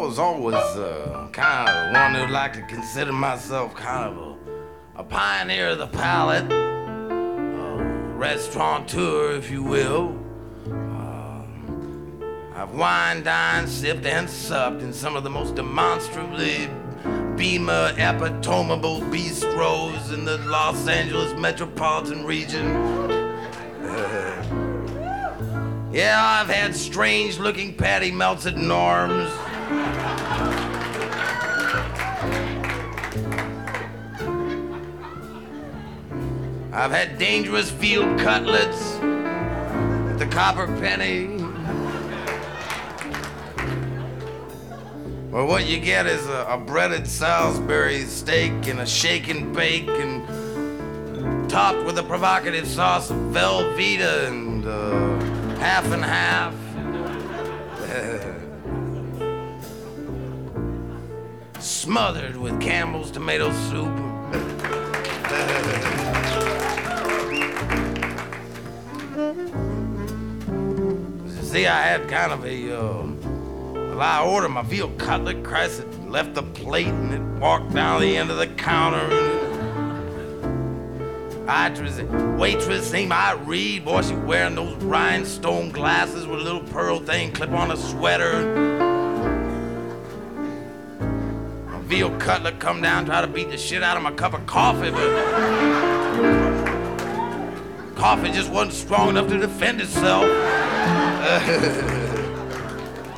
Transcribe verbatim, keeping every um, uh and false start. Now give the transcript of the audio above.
was always uh, kind of one who'd like to consider myself kind of a, a pioneer of the palate, a restaurateur, if you will. Uh, I've wined, dined, sipped, and supped in some of the most demonstrably Beamer epitomable bistros in the Los Angeles metropolitan region. Uh, yeah, I've had strange-looking Patty Melts at Norm's. I've had dangerous field cutlets at the Copper Penny. Well, what you get is a, a breaded Salisbury steak and a shake and bake and topped with a provocative sauce of Velveeta and uh, half and half. Smothered with Campbell's tomato soup. See, I had kind of a... Uh, Well, I ordered my veal cutlet. Christ had left the plate and it walked down the end of the counter. Waitress, waitress named Irene, boy, she wearing those rhinestone glasses with a little pearl thing clip on a sweater. My veal cutlet come down, try to beat the shit out of my cup of coffee, but coffee just wasn't strong enough to defend itself.